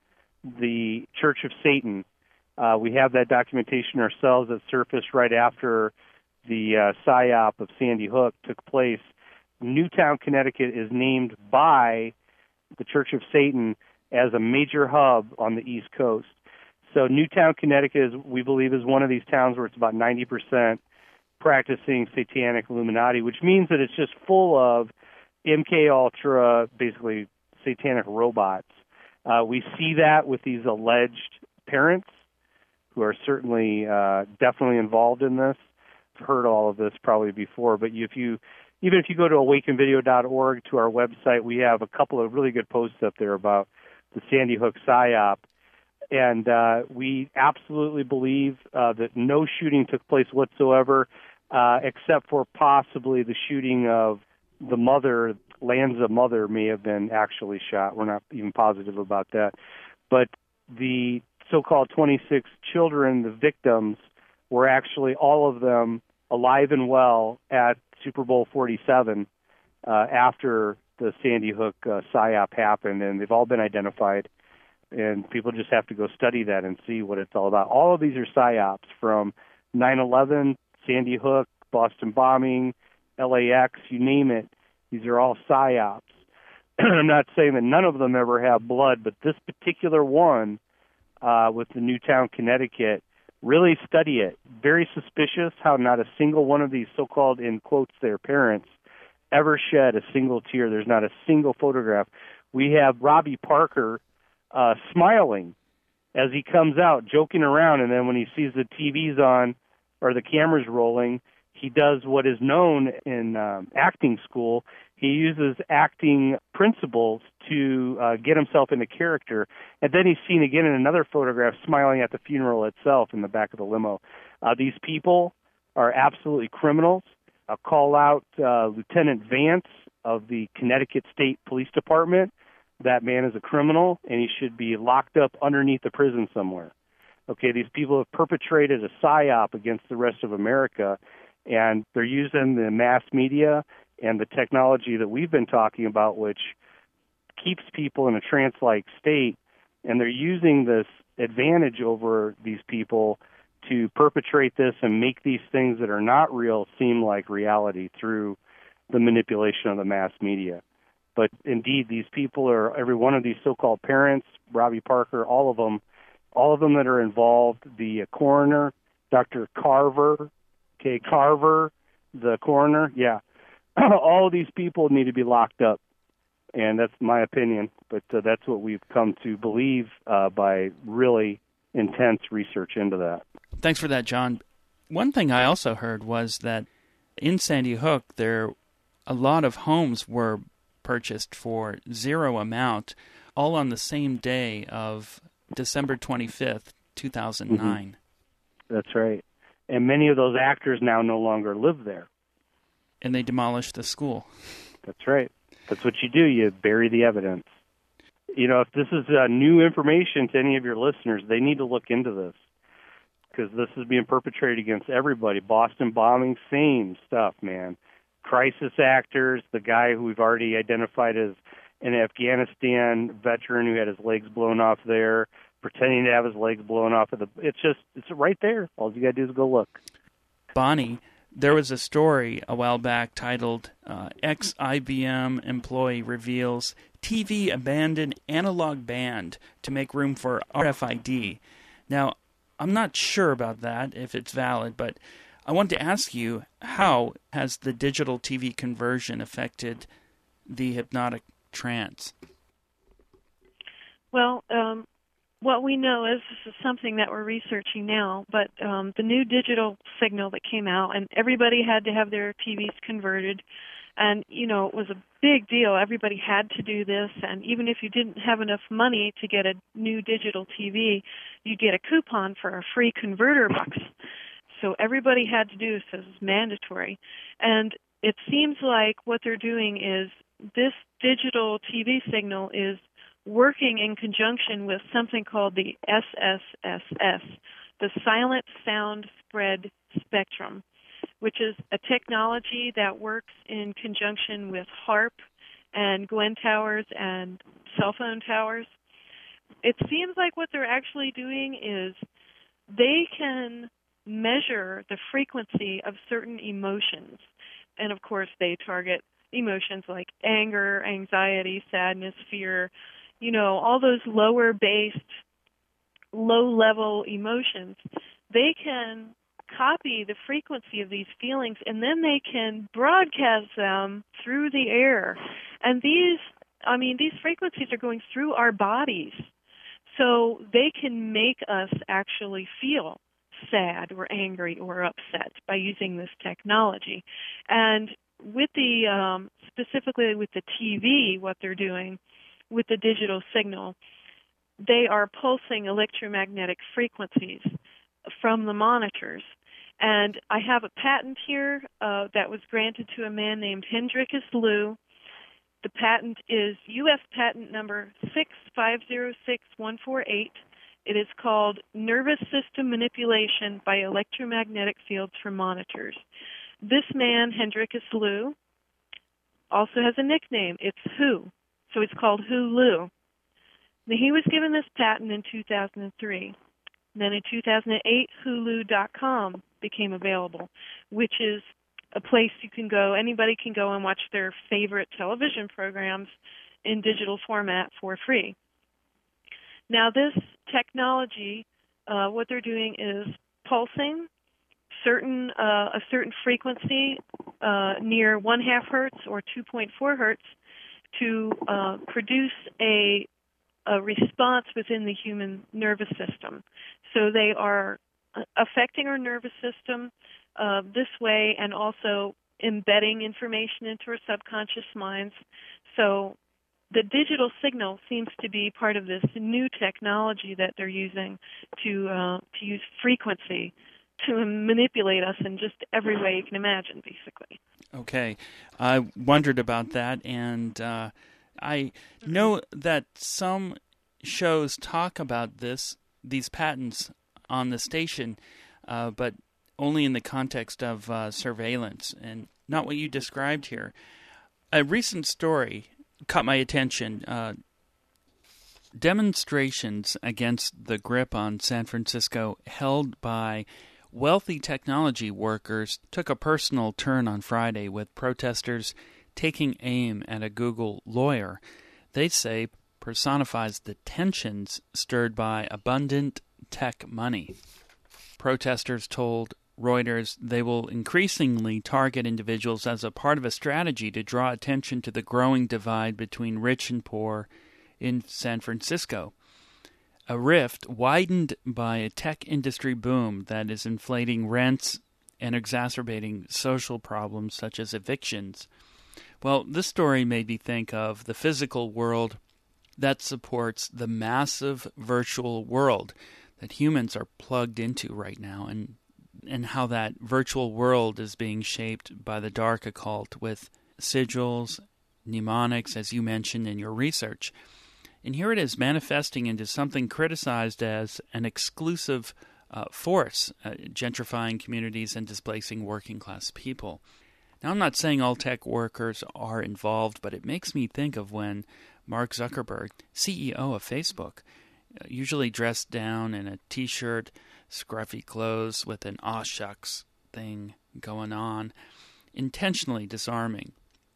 the Church of Satan. Uh, we have that documentation ourselves that surfaced right after the uh, PSYOP of Sandy Hook took place. Newtown, Connecticut is named by the Church of Satan as a major hub on the East Coast. So Newtown, Connecticut, is, we believe, is one of these towns where it's about ninety percent practicing satanic Illuminati, which means that it's just full of M K Ultra, basically satanic robots. Uh, we see that with these alleged parents who are certainly uh, definitely involved in this. I've heard all of this probably before, but if you, even if you go to awaken video dot org to our website, we have a couple of really good posts up there about the Sandy Hook PSYOP. And uh, we absolutely believe uh, that no shooting took place whatsoever, uh, except for possibly the shooting of the mother. Lanza mother may have been actually shot. We're not even positive about that. But the so-called twenty-six children, the victims, were actually all of them alive and well at Super Bowl forty-seven uh, after the Sandy Hook uh, PSYOP happened, and they've all been identified. And people just have to go study that and see what it's all about. All of these are PSYOPs, from nine eleven, Sandy Hook, Boston bombing, L A X, you name it. These are all PSYOPs. I'm not saying that none of them ever have blood, but this particular one uh, with the Newtown, Connecticut, really study it. Very suspicious how not a single one of these so-called, in quotes, their parents ever shed a single tear. There's not a single photograph. We have Robbie Parker uh, smiling as he comes out, joking around, and then when he sees the T V's on or the camera's rolling, he does what is known in um, acting school. He uses acting principles to uh, get himself into character. And then he's seen again in another photograph smiling at the funeral itself in the back of the limo. Uh, these people are absolutely criminals. I'll call out uh, Lieutenant Vance of the Connecticut State Police Department. That man is a criminal, and he should be locked up underneath the prison somewhere. Okay, these people have perpetrated a psyop against the rest of America, and they're using the mass media and the technology that we've been talking about, which keeps people in a trance-like state, and they're using this advantage over these people to perpetrate this and make these things that are not real seem like reality through the manipulation of the mass media. But indeed, these people are, every one of these so-called parents, Robbie Parker, all of them, all of them that are involved, the coroner, Doctor Carver, okay, Carver, the coroner, yeah, all of these people need to be locked up, and that's my opinion, but uh, that's what we've come to believe uh, by really intense research into that. Thanks for that, John. One thing I also heard was that in Sandy Hook, there a lot of homes were purchased for zero amount, all on the same day of December twenty-fifth, two thousand nine. Mm-hmm. That's right. And many of those actors now no longer live there. And they demolished the school. That's right. That's what you do. You bury the evidence. You know, if this is uh, new information to any of your listeners, they need to look into this, because this is being perpetrated against everybody. Boston bombing, same stuff, man. Crisis actors, the guy who we've already identified as an Afghanistan veteran who had his legs blown off there, pretending to have his legs blown off. Of the, it's just, it's right there. All you got to do is go look. Bonnie, there was a story a while back titled uh, Ex-I B M Employee Reveals T V Abandoned Analog Band to Make Room for R F I D. Now, I'm not sure about that, if it's valid, but I wanted to ask you, how has the digital T V conversion affected the hypnotic trance? Well, um, what we know is this is something that we're researching now, but um, the new digital signal that came out, and everybody had to have their T Vs converted, and, you know, it was a big deal. Everybody had to do this, and even if you didn't have enough money to get a new digital T V, you'd get a coupon for a free converter box. So everybody had to do this. This is mandatory. And it seems like what they're doing is this digital T V signal is working in conjunction with something called the S S S S, the Silent Sound Spread Spectrum, which is a technology that works in conjunction with HAARP and Glen towers and cell phone towers. It seems like what they're actually doing is they can measure the frequency of certain emotions. And, of course, they target emotions like anger, anxiety, sadness, fear, you know, all those lower-based, low-level emotions. They can copy the frequency of these feelings, and then they can broadcast them through the air. And these, I mean, these frequencies are going through our bodies, so they can make us actually feel sad or angry or upset by using this technology. And with the, um, specifically with the T V, what they're doing with the digital signal, they are pulsing electromagnetic frequencies from the monitors. And I have a patent here uh, that was granted to a man named Hendrikus Liu. The patent is U S patent number six five zero six one four eight. It is called Nervous System Manipulation by Electromagnetic Fields from Monitors. This man, Hendrikus Liu, also has a nickname. It's Hu, so it's called Hu Liu. Now, he was given this patent in two thousand three. Then in two thousand eight, Hulu dot com became available, which is a place you can go, anybody can go and watch their favorite television programs in digital format for free. Now, this technology, uh, what they're doing is pulsing certain uh, a certain frequency uh, near one half hertz or two point four hertz to uh, produce a a response within the human nervous system. So they are affecting our nervous system uh, this way, and also embedding information into our subconscious minds. So the digital signal seems to be part of this new technology that they're using to uh, to use frequency to manipulate us in just every way you can imagine, basically. Okay. I wondered about that, and uh, I know that some shows talk about this, these patents on the station, uh, but only in the context of uh, surveillance, and not what you described here. A recent story caught my attention. Uh, demonstrations against the grip on San Francisco held by wealthy technology workers took a personal turn on Friday, with protesters taking aim at a Google lawyer they say personifies the tensions stirred by abundant tech money. Protesters told Reuters they will increasingly target individuals as a part of a strategy to draw attention to the growing divide between rich and poor in San Francisco. A rift widened by a tech industry boom that is inflating rents and exacerbating social problems such as evictions. Well, this story made me think of the physical world that supports the massive virtual world that humans are plugged into right now, and and how that virtual world is being shaped by the dark occult with sigils, mnemonics, as you mentioned in your research. And here it is manifesting into something criticized as an exclusive uh, force, uh, gentrifying communities and displacing working-class people. Now, I'm not saying all tech workers are involved, but it makes me think of when Mark Zuckerberg, C E O of Facebook, uh, usually dressed down in a T-shirt, scruffy clothes with an aw shucks thing going on, intentionally disarming.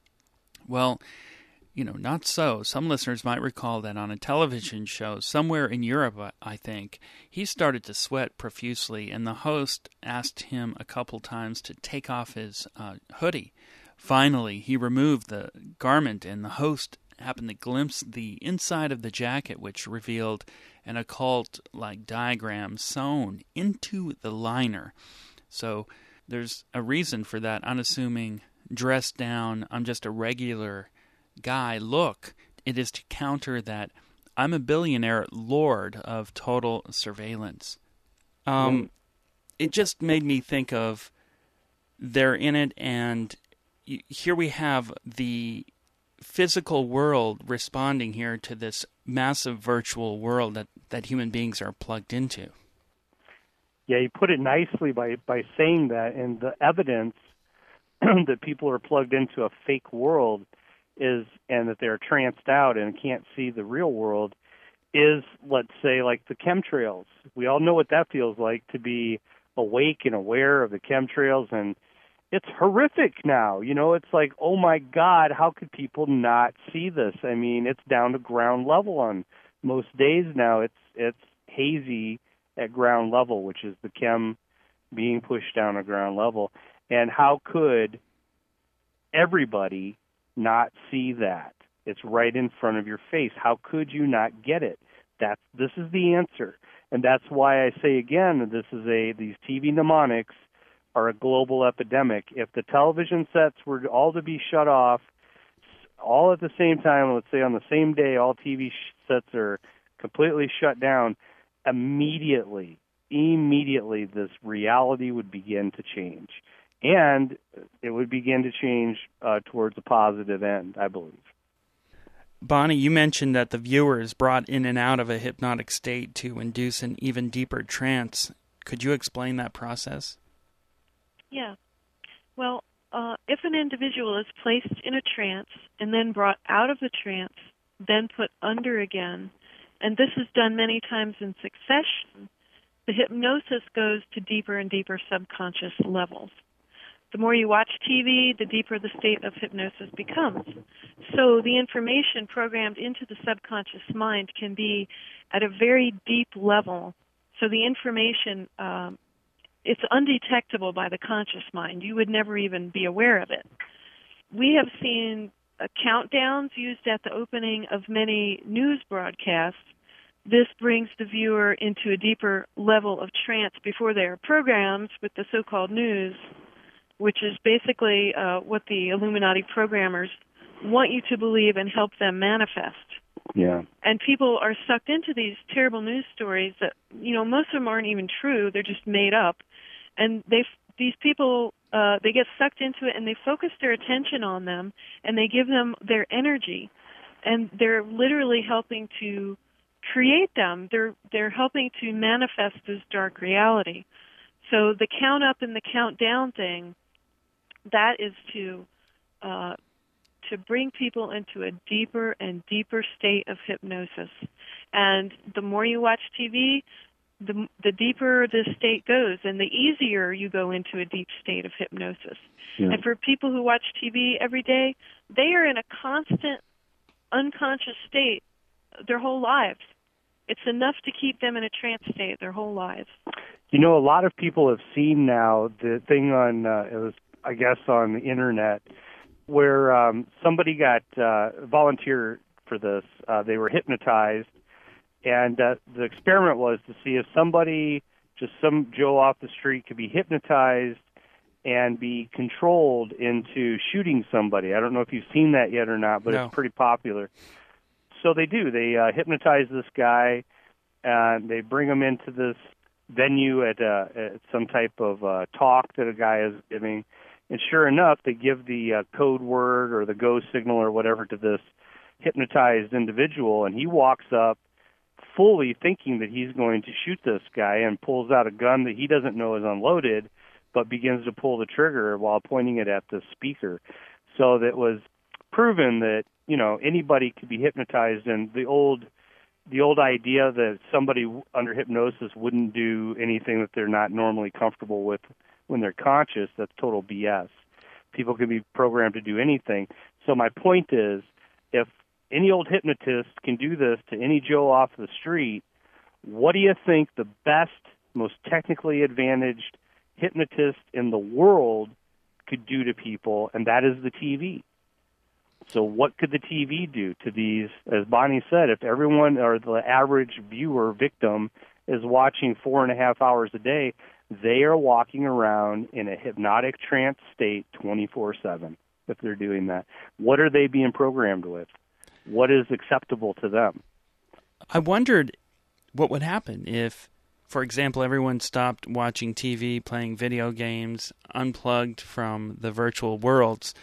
Well, you know, not so. Some listeners might recall that on a television show somewhere in Europe, I think, he started to sweat profusely, and the host asked him a couple times to take off his uh, hoodie. Finally, he removed the garment, and the host happened to glimpse the inside of the jacket, which revealed an occult-like diagram sewn into the liner. So there's a reason for that unassuming, dressed down, I'm just a regular guy look. It is to counter that I'm a billionaire lord of total surveillance. Um, mm. It just made me think of they're in it, and here we have the physical world responding here to this massive virtual world that, that human beings are plugged into. Yeah, you put it nicely by, by saying that, and the evidence that people are plugged into a fake world is, and that they're tranced out and can't see the real world, is, let's say, like the chemtrails. We all know what that feels like, to be awake and aware of the chemtrails, and it's horrific now. You know, it's like, oh my God, how could people not see this? I mean, it's down to ground level on most days now. It's it's hazy at ground level, which is the chem being pushed down at ground level. And how could everybody not see that? It's right in front of your face. How could you not get it? That's this is the answer. And that's why I say again that this is a these T V mnemonics are a global epidemic. If the television sets were all to be shut off all at the same time, let's say on the same day all T V sets are completely shut down, immediately, immediately this reality would begin to change. And it would begin to change uh, towards a positive end, I believe. Bonnie, you mentioned that the viewer is brought in and out of a hypnotic state to induce an even deeper trance. Could you explain that process? Yeah. Well, uh, if an individual is placed in a trance and then brought out of the trance, then put under again, and this is done many times in succession, the hypnosis goes to deeper and deeper subconscious levels. The more you watch T V, the deeper the state of hypnosis becomes. So the information programmed into the subconscious mind can be at a very deep level. So the information, um, it's undetectable by the conscious mind. You would never even be aware of it. We have seen uh, countdowns used at the opening of many news broadcasts. This brings the viewer into a deeper level of trance before they are programmed with the so-called news, which is basically uh, what the Illuminati programmers want you to believe and help them manifest. Yeah. And people are sucked into these terrible news stories that, you know, most of them aren't even true. They're just made up. And they, these people, uh, they get sucked into it and they focus their attention on them and they give them their energy. And they're literally helping to create them. They're, they're helping to manifest this dark reality. So the count up and the count down thing, that is to uh, to bring people into a deeper and deeper state of hypnosis. And the more you watch T V, the, the deeper this state goes, and the easier you go into a deep state of hypnosis. Yeah. And for people who watch T V every day, they are in a constant unconscious state their whole lives. It's enough to keep them in a trance state their whole lives. You know, a lot of people have seen now the thing on, uh, it was, I guess, on the internet, where um, somebody got uh, volunteered for this. Uh, they were hypnotized, and uh, the experiment was to see if somebody, just some Joe off the street, could be hypnotized and be controlled into shooting somebody. I don't know if you've seen that yet or not, but no. It's pretty popular. So they do. They uh, hypnotize this guy, and they bring him into this venue at, uh, at some type of uh, talk that a guy is giving. And sure enough, they give the uh, code word or the go signal or whatever to this hypnotized individual, and he walks up fully thinking that he's going to shoot this guy and pulls out a gun that he doesn't know is unloaded, but begins to pull the trigger while pointing it at the speaker. So that was proven that, you know, anybody could be hypnotized, and the old the old idea that somebody under hypnosis wouldn't do anything that they're not normally comfortable with when they're conscious, that's total B S. People can be programmed to do anything. So my point is, if any old hypnotist can do this to any Joe off the street, what do you think the best, most technically advantaged hypnotist in the world could do to people? And that is the T V. So what could the T V do to these? As Bonnie said, if everyone or the average viewer victim is watching four and a half hours a day, they are walking around in a hypnotic trance state twenty-four seven if they're doing that. What are they being programmed with? What is acceptable to them? I wondered what would happen if, for example, everyone stopped watching T V, playing video games, unplugged from the virtual worlds,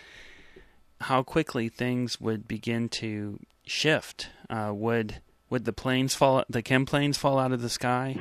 how quickly things would begin to shift. Uh, would would the planes fall, the chem planes fall out of the sky?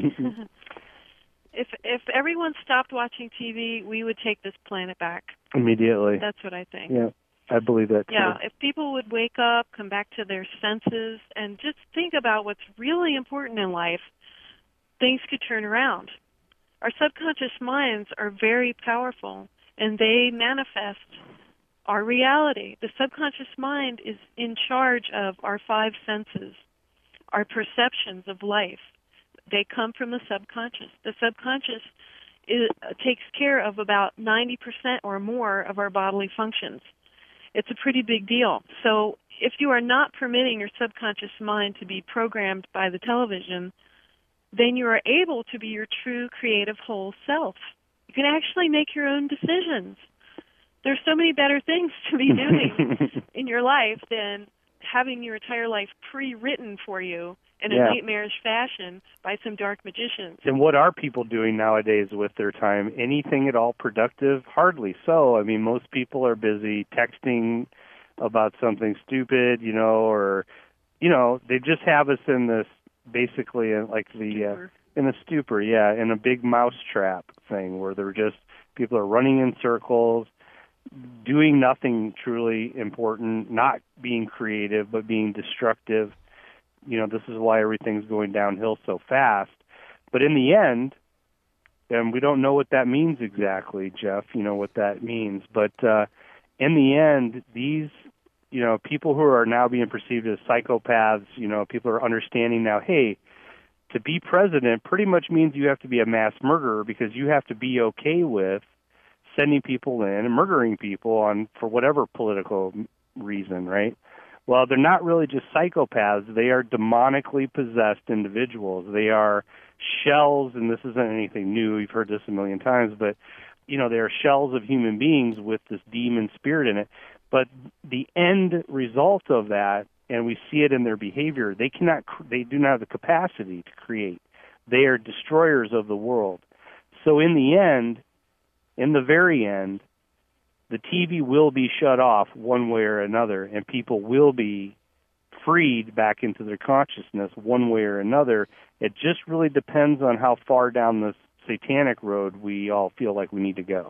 If if everyone stopped watching T V, we would take this planet back. Immediately. That's what I think. Yeah, I believe that too. Yeah, if people would wake up, come back to their senses, and just think about what's really important in life, things could turn around. Our subconscious minds are very powerful, and they manifest our reality. The subconscious mind is in charge of our five senses, our perceptions of life. They come from the subconscious. The subconscious is, uh, takes care of about ninety percent or more of our bodily functions. It's a pretty big deal. So if you are not permitting your subconscious mind to be programmed by the television, then you are able to be your true creative whole self. You can actually make your own decisions. There's so many better things to be doing in your life than having your entire life pre-written for you in a yeah. nightmarish fashion by some dark magicians. And what are people doing nowadays with their time? Anything at all productive? Hardly so. I mean, most people are busy texting about something stupid, you know, or, you know, they just have us in this, basically, in like the, uh, in a stupor, yeah, in a big mousetrap thing where they're just, people are running in circles, doing nothing truly important, not being creative, but being destructive. You know, this is why everything's going downhill so fast. But in the end, and we don't know what that means exactly, Jeff, you know, what that means. But uh, in the end, these, you know, people who are now being perceived as psychopaths, you know, people are understanding now, hey, to be president pretty much means you have to be a mass murderer because you have to be okay with sending people in and murdering people on for whatever political reason, right? Well, they're not really just psychopaths. They are demonically possessed individuals. They are shells, and this isn't anything new. You've heard this a million times, but, you know, they are shells of human beings with this demon spirit in it. But the end result of that, and we see it in their behavior, they cannot, they do not have the capacity to create. They are destroyers of the world. So in the end, in the very end, the T V will be shut off one way or another, and people will be freed back into their consciousness one way or another. It just really depends on how far down this satanic road we all feel like we need to go.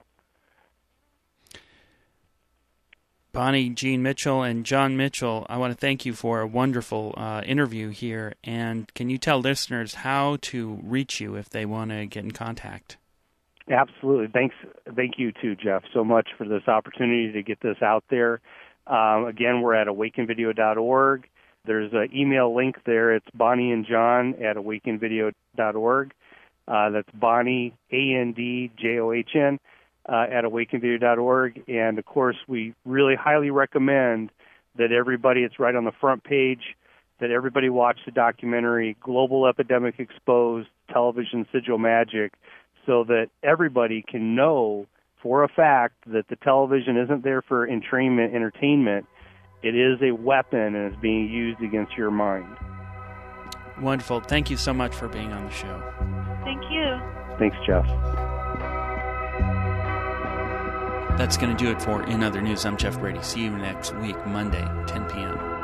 Bonnie Jean Mitchell and John Mitchell, I want to thank you for a wonderful uh, interview here. And can you tell listeners how to reach you if they want to get in contact? Absolutely. Thanks. Thank you, too, Jeff, so much for this opportunity to get this out there. Um, again, we're at awaken video dot org. There's an email link there. It's Bonnie and John at awaken video dot org. Uh, that's Bonnie, A N D J O H N, uh, at awaken video dot org. And, of course, we really highly recommend that everybody, it's right on the front page, that everybody watch the documentary Global Epidemic Exposed, Television Sigil Magic, so that everybody can know for a fact that the television isn't there for entrainment, entertainment. It is a weapon and is being used against your mind. Wonderful. Thank you so much for being on the show. Thank you. Thanks, Jeff. That's going to do it for In Other News. I'm Jeff Brady. See you next week, Monday, ten p.m.